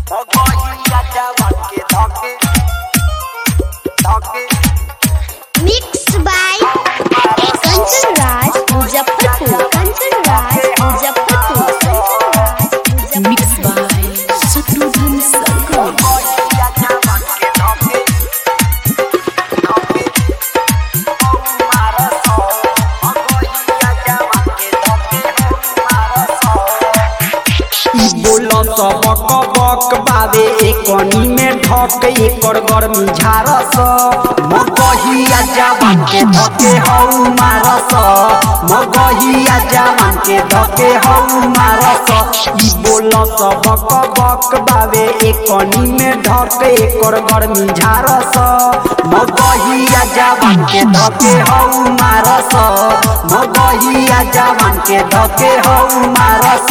Mixed by Kanchan Raj Muzaffarpur. Mixed by Shatrughan Sarkar. बोलो तो बक बक बाबे एकनी में ढक एकर गर्मी झारस मगहिया जवान के धके हौ मारस मगहिया जवान के धके हौ मारस ई बोलो तो बक बक बाबे एकनी में ढक एकर गर्मी झारस मगहिया जवान के धके हौ मारस मगहिया जवान के धके हौ मारस।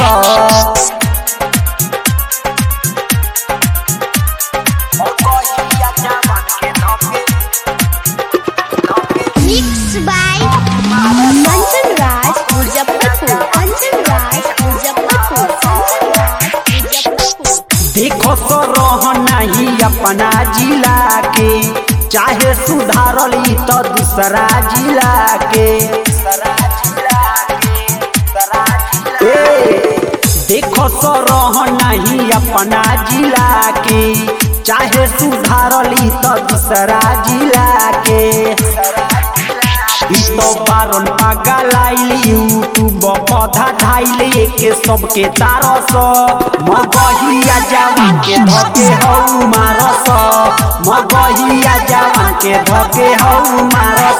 Mixed by Kanchan Raj Muzaffarpur. देखो तो रह नहीं अपना जिला के चाहे सुधारल तो दूसरा जिला के देखो तो रह नहीं अपना जिला के चाहे सुधारल तो दूसरा जिला के तो बारन पागल आइल यूट्यूब पौधा धाइल के सबके तारस मगहिया जवान के धके हौ मारस मगहिया जवान के धके हौ मारस।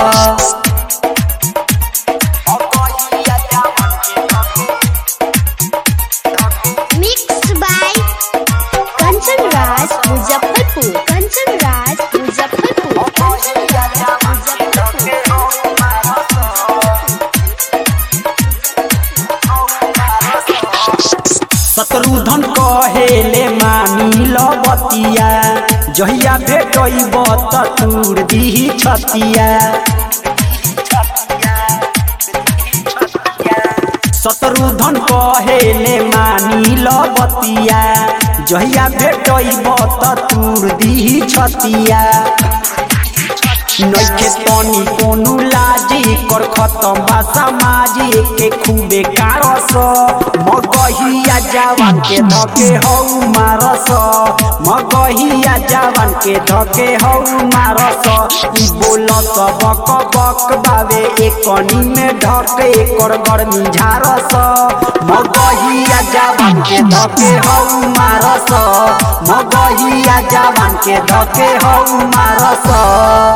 Mixed by Kanchan Raj Muzaffarpur. Shatrughan कहेले मानी लबतिया जहिया भेटैब त तूर दिही छतिया शत्रुधन कहेले मानी लबतिया जहिया भेटैब त तूर दिही छतिया नइखे तनी कोनो लाजी कर खत्म बा समाज के खूबे कारस मगहिया जवान के धके हौ मारस मगहिया जवान के धके हौ मारस ई बोलत बक बक बाबे एकनी में ढक एकर गर्मी झारस मगहिया जवान के धके हौ मारस मगहिया जवान के धके हौ मारस।